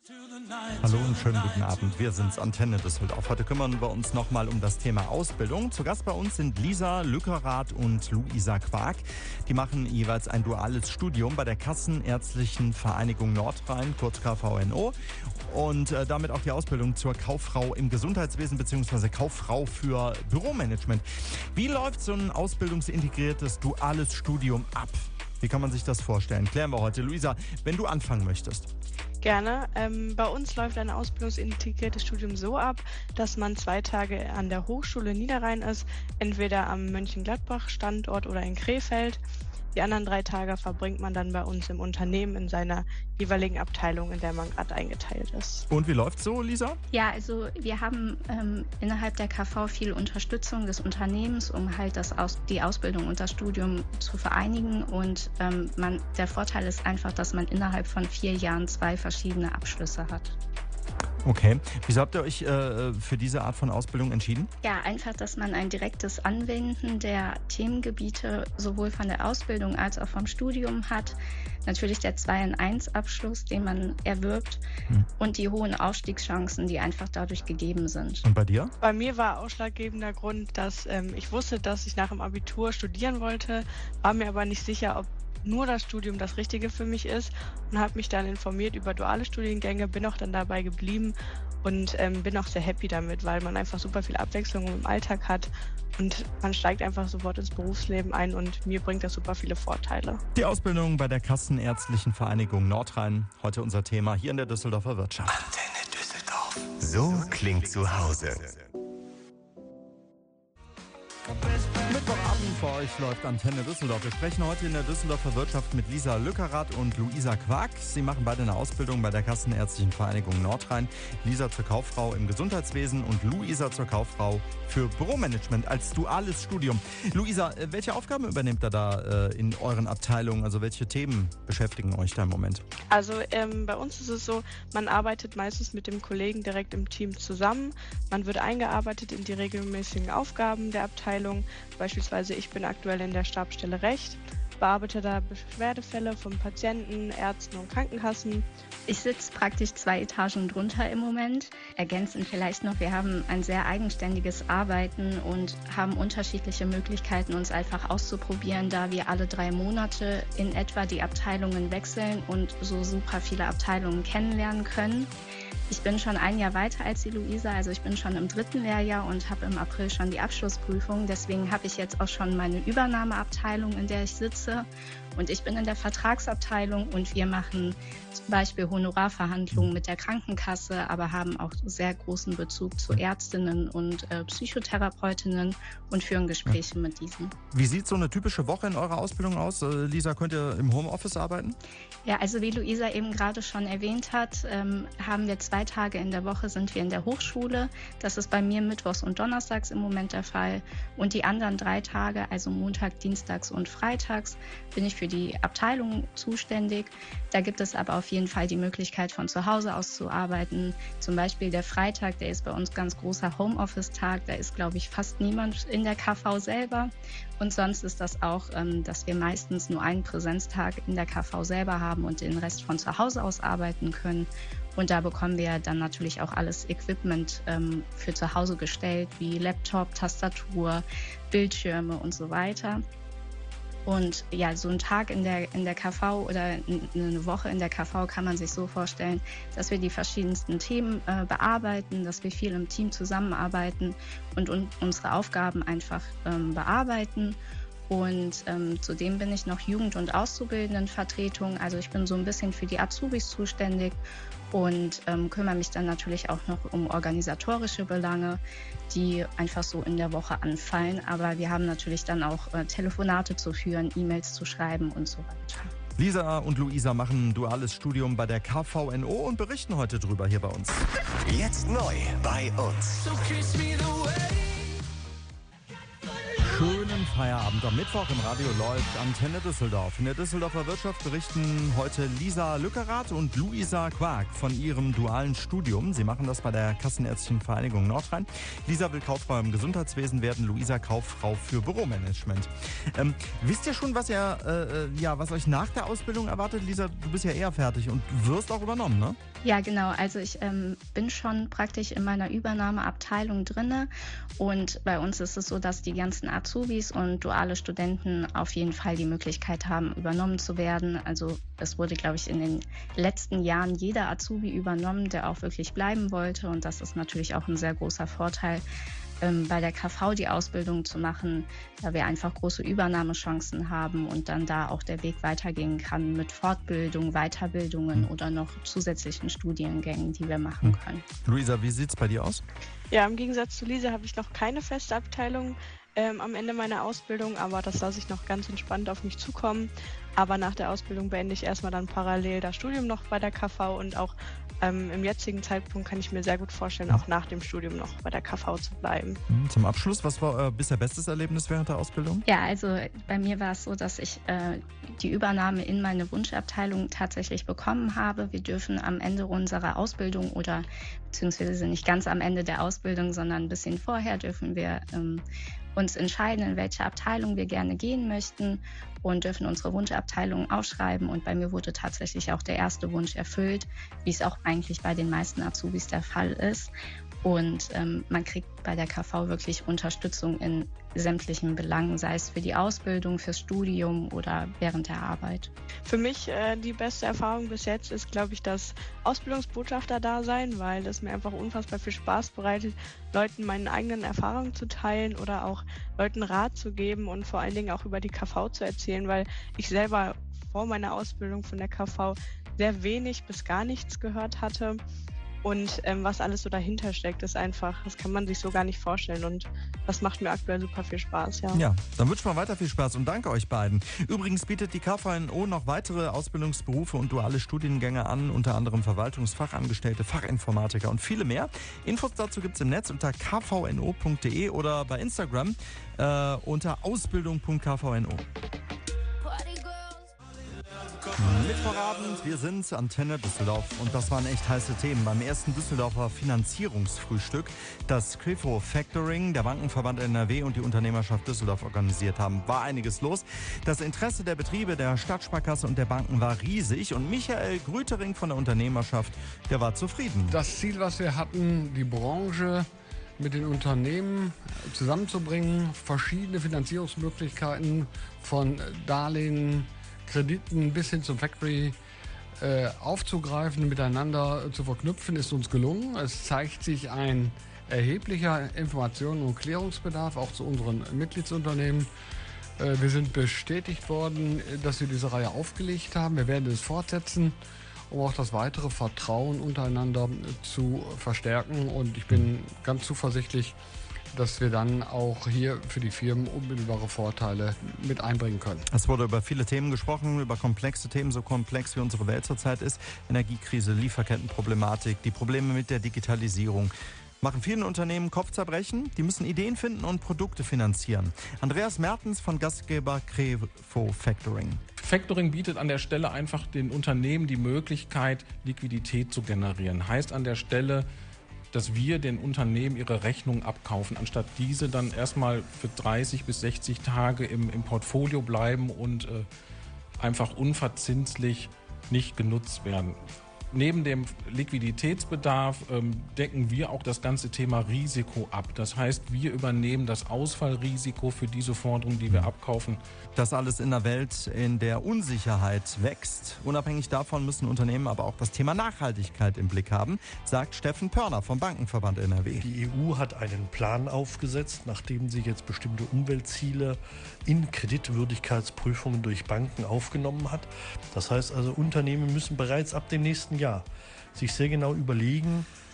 Hallo und schönen guten Abend. Wir sind's, Antenne Düsseldorf. Heute kümmern wir uns nochmal um das Thema Ausbildung. Zu Gast bei uns sind Lisa Lückerath und Luisa Quark. Die machen jeweils ein duales Studium bei der Kassenärztlichen Vereinigung Nordrhein, kurz KVNO. Und damit auch die Ausbildung zur Kauffrau im Gesundheitswesen bzw. Kauffrau für Büromanagement. Wie läuft so ein ausbildungsintegriertes duales Studium ab? Wie kann man sich das vorstellen? Klären wir heute. Luisa, wenn du anfangen möchtest. Gerne. Bei uns läuft ein ausbildungsintegriertes Studium so ab, dass man 2 Tage an der Hochschule Niederrhein ist, entweder am Mönchengladbach-Standort oder in Krefeld. Die anderen 3 Tage verbringt man dann bei uns im Unternehmen in seiner jeweiligen Abteilung, in der man gerade eingeteilt ist. Und wie läuft's so, Lisa? Ja, also wir haben innerhalb der KV viel Unterstützung des Unternehmens, um halt die Ausbildung und das Studium zu vereinigen. Und der Vorteil ist einfach, dass man innerhalb von 4 Jahren 2 verschiedene Abschlüsse hat. Okay. Wieso habt ihr euch für diese Art von Ausbildung entschieden? Ja, einfach, dass man ein direktes Anwenden der Themengebiete sowohl von der Ausbildung als auch vom Studium hat. Natürlich der 2-in-1-Abschluss, den man erwirbt und die hohen Aufstiegschancen, die einfach dadurch gegeben sind. Und bei dir? Bei mir war ausschlaggebender Grund, dass ich wusste, dass ich nach dem Abitur studieren wollte, war mir aber nicht sicher, ob nur das Studium das Richtige für mich ist und habe mich dann informiert über duale Studiengänge, bin auch dann dabei geblieben und bin auch sehr happy damit, weil man einfach super viel Abwechslung im Alltag hat und man steigt einfach sofort ins Berufsleben ein und mir bringt das super viele Vorteile. Die Ausbildung bei der Kassenärztlichen Vereinigung Nordrhein. Heute unser Thema hier in der Düsseldorfer Wirtschaft. Antenne Düsseldorf. So klingt zu Hause. Mittwochabend bei euch läuft Antenne Düsseldorf. Wir sprechen heute in der Düsseldorfer Wirtschaft mit Lisa Lückerath und Luisa Quark. Sie machen beide eine Ausbildung bei der Kassenärztlichen Vereinigung Nordrhein. Lisa zur Kauffrau im Gesundheitswesen und Luisa zur Kauffrau für Büromanagement als duales Studium. Luisa, welche Aufgaben übernehmt ihr da in euren Abteilungen? Also welche Themen beschäftigen euch da im Moment? Also bei uns ist es so, man arbeitet meistens mit dem Kollegen direkt im Team zusammen. Man wird eingearbeitet in die regelmäßigen Aufgaben der Abteilung. Beispielsweise ich bin aktuell in der Stabsstelle Recht, bearbeite da Beschwerdefälle von Patienten, Ärzten und Krankenkassen. Ich sitze praktisch 2 Etagen drunter im Moment. Ergänzend vielleicht noch, wir haben ein sehr eigenständiges Arbeiten und haben unterschiedliche Möglichkeiten, uns einfach auszuprobieren, da wir alle 3 Monate in etwa die Abteilungen wechseln und so super viele Abteilungen kennenlernen können. Ich bin schon 1 Jahr weiter als die Luisa, also ich bin schon im 3. Lehrjahr und habe im April schon die Abschlussprüfung. Deswegen habe ich jetzt auch schon meine Übernahmeabteilung, in der ich sitze. Und ich bin in der Vertragsabteilung und wir machen zum Beispiel Honorarverhandlungen mit der Krankenkasse, aber haben auch sehr großen Bezug zu Ärztinnen und Psychotherapeutinnen und führen Gespräche mit diesen. Wie sieht so eine typische Woche in eurer Ausbildung aus? Lisa, könnt ihr im Homeoffice arbeiten? Ja, also wie Luisa eben gerade schon erwähnt hat, haben wir 2 Tage in der Woche sind wir in der Hochschule. Das ist bei mir mittwochs und donnerstags im Moment der Fall. Und die anderen 3 Tage, also Montag, Dienstags und Freitags, bin ich für die Abteilung zuständig. Da gibt es aber auf jeden Fall die Möglichkeit, von zu Hause aus zu arbeiten. Zum Beispiel der Freitag, der ist bei uns ganz großer Homeoffice-Tag. Da ist, glaube ich, fast niemand in der KV selber. Und sonst ist das auch, dass wir meistens nur einen Präsenztag in der KV selber haben und den Rest von zu Hause aus arbeiten können. Und da bekommen wir dann natürlich auch alles Equipment für zu Hause gestellt, wie Laptop, Tastatur, Bildschirme und so weiter. Und ja, so ein Tag in der KV oder eine Woche in der KV kann man sich so vorstellen, dass wir die verschiedensten Themen bearbeiten, dass wir viel im Team zusammenarbeiten und unsere Aufgaben einfach bearbeiten. Und zudem bin ich noch Jugend- und Auszubildendenvertretung. Also ich bin so ein bisschen für die Azubis zuständig und kümmere mich dann natürlich auch noch um organisatorische Belange, die einfach so in der Woche anfallen. Aber wir haben natürlich dann auch Telefonate zu führen, E-Mails zu schreiben und so weiter. Lisa und Luisa machen ein duales Studium bei der KVNO und berichten heute drüber hier bei uns. Jetzt neu bei uns. Schönen Feierabend am Mittwoch im Radio läuft Antenne Düsseldorf. In der Düsseldorfer Wirtschaft berichten heute Lisa Lückerath und Luisa Quark von ihrem dualen Studium. Sie machen das bei der Kassenärztlichen Vereinigung Nordrhein. Lisa will Kauffrau im Gesundheitswesen werden, Luisa Kauffrau für Büromanagement. Wisst ihr schon, was euch nach der Ausbildung erwartet? Lisa, du bist ja eher fertig und wirst auch übernommen, ne? Ja, genau. Also ich bin schon praktisch in meiner Übernahmeabteilung drinne und bei uns ist es so, dass die ganzen Azubis und duale Studenten auf jeden Fall die Möglichkeit haben, übernommen zu werden. Also es wurde, glaube ich, in den letzten Jahren jeder Azubi übernommen, der auch wirklich bleiben wollte und das ist natürlich auch ein sehr großer Vorteil, bei der KV die Ausbildung zu machen, da wir einfach große Übernahmechancen haben und dann da auch der Weg weitergehen kann mit Fortbildung, Weiterbildungen oder noch zusätzlichen Studiengängen, die wir machen können. Luisa, wie sieht es bei dir aus? Ja, im Gegensatz zu Lisa habe ich noch keine feste Abteilung am Ende meiner Ausbildung, aber das lasse ich noch ganz entspannt auf mich zukommen. Aber nach der Ausbildung beende ich erstmal dann parallel das Studium noch bei der KV und auch im jetzigen Zeitpunkt kann ich mir sehr gut vorstellen, auch nach dem Studium noch bei der KV zu bleiben. Zum Abschluss, was war euer bisher bestes Erlebnis während der Ausbildung? Ja, also bei mir war es so, dass ich die Übernahme in meine Wunschabteilung tatsächlich bekommen habe. Wir dürfen am Ende unserer Ausbildung oder beziehungsweise nicht ganz am Ende der Ausbildung, sondern ein bisschen vorher dürfen wir uns entscheiden, in welche Abteilung wir gerne gehen möchten und dürfen unsere Wunschabteilung aufschreiben. Und bei mir wurde tatsächlich auch der erste Wunsch erfüllt, wie es auch eigentlich bei den meisten Azubis der Fall ist. Und man kriegt bei der KV wirklich Unterstützung in sämtlichen Belangen, sei es für die Ausbildung, fürs Studium oder während der Arbeit. Für mich die beste Erfahrung bis jetzt ist, glaube ich, das Ausbildungsbotschafter-Dasein, weil es mir einfach unfassbar viel Spaß bereitet, Leuten meine eigenen Erfahrungen zu teilen oder auch Leuten Rat zu geben und vor allen Dingen auch über die KV zu erzählen, weil ich selber vor meiner Ausbildung von der KV sehr wenig bis gar nichts gehört hatte. Und was alles so dahinter steckt, ist einfach, das kann man sich so gar nicht vorstellen. Und das macht mir aktuell super viel Spaß, ja. Ja, dann wünschen wir weiter viel Spaß und danke euch beiden. Übrigens bietet die KVNO noch weitere Ausbildungsberufe und duale Studiengänge an, unter anderem Verwaltungsfachangestellte, Fachinformatiker und viele mehr. Infos dazu gibt es im Netz unter kvno.de oder bei Instagram unter ausbildung.kvno. Mittwochabend, wir sind Antenne Düsseldorf und das waren echt heiße Themen beim ersten Düsseldorfer Finanzierungsfrühstück, das Crefo Factoring, der Bankenverband NRW und die Unternehmerschaft Düsseldorf organisiert haben. War einiges los. Das Interesse der Betriebe, der Stadtsparkasse und der Banken war riesig und Michael Grütering von der Unternehmerschaft, der war zufrieden. Das Ziel, was wir hatten, die Branche mit den Unternehmen zusammenzubringen, verschiedene Finanzierungsmöglichkeiten von Darlehen, Krediten bis hin zum Factory aufzugreifen, miteinander zu verknüpfen, ist uns gelungen. Es zeigt sich ein erheblicher Informationen- und Klärungsbedarf auch zu unseren Mitgliedsunternehmen. Wir sind bestätigt worden, dass wir diese Reihe aufgelegt haben. Wir werden es fortsetzen, um auch das weitere Vertrauen untereinander zu verstärken. Und ich bin ganz zuversichtlich, dass wir dann auch hier für die Firmen unmittelbare Vorteile mit einbringen können. Es wurde über viele Themen gesprochen, über komplexe Themen, so komplex wie unsere Welt zurzeit ist. Energiekrise, Lieferkettenproblematik, die Probleme mit der Digitalisierung. Machen vielen Unternehmen Kopfzerbrechen. Die müssen Ideen finden und Produkte finanzieren. Andreas Mertens von Gastgeber Crefo Factoring. Factoring bietet an der Stelle einfach den Unternehmen die Möglichkeit, Liquidität zu generieren. Heißt an der Stelle, dass wir den Unternehmen ihre Rechnung abkaufen, anstatt diese dann erstmal für 30 bis 60 Tage im Portfolio bleiben und einfach unverzinslich nicht genutzt werden. Neben dem Liquiditätsbedarf decken wir auch das ganze Thema Risiko ab. Das heißt, wir übernehmen das Ausfallrisiko für diese Forderungen, die wir abkaufen. Das alles in einer Welt, in der Unsicherheit wächst. Unabhängig davon müssen Unternehmen aber auch das Thema Nachhaltigkeit im Blick haben, sagt Steffen Pörner vom Bankenverband NRW. Die EU hat einen Plan aufgesetzt, nachdem sie jetzt bestimmte Umweltziele in Kreditwürdigkeitsprüfungen durch Banken aufgenommen hat. Das heißt also, Unternehmen müssen bereits ab dem nächsten Jahr sich sehr genau überlegen,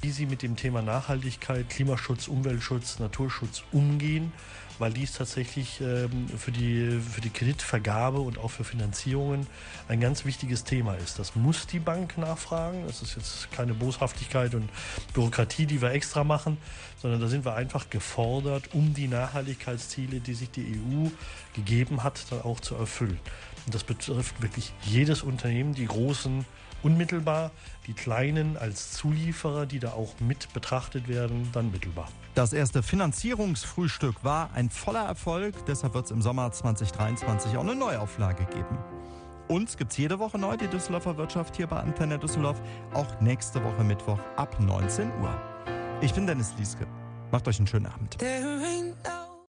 wie sie mit dem Thema Nachhaltigkeit, Klimaschutz, Umweltschutz, Naturschutz umgehen, weil dies tatsächlich für die Kreditvergabe und auch für Finanzierungen ein ganz wichtiges Thema ist. Das muss die Bank nachfragen. Das ist jetzt keine Boshaftigkeit und Bürokratie, die wir extra machen, sondern da sind wir einfach gefordert, um die Nachhaltigkeitsziele, die sich die EU gegeben hat, dann auch zu erfüllen. Und das betrifft wirklich jedes Unternehmen, die großen unmittelbar, die kleinen als Zulieferer, die da auch mit betrachtet werden, dann mittelbar. Das erste Finanzierungsfrühstück war ein voller Erfolg, deshalb wird es im Sommer 2023 auch eine Neuauflage geben. Uns gibt es jede Woche neu, die Düsseldorfer Wirtschaft hier bei Antenne Düsseldorf, auch nächste Woche Mittwoch ab 19 Uhr. Ich bin Dennis Lieske. Macht euch einen schönen Abend.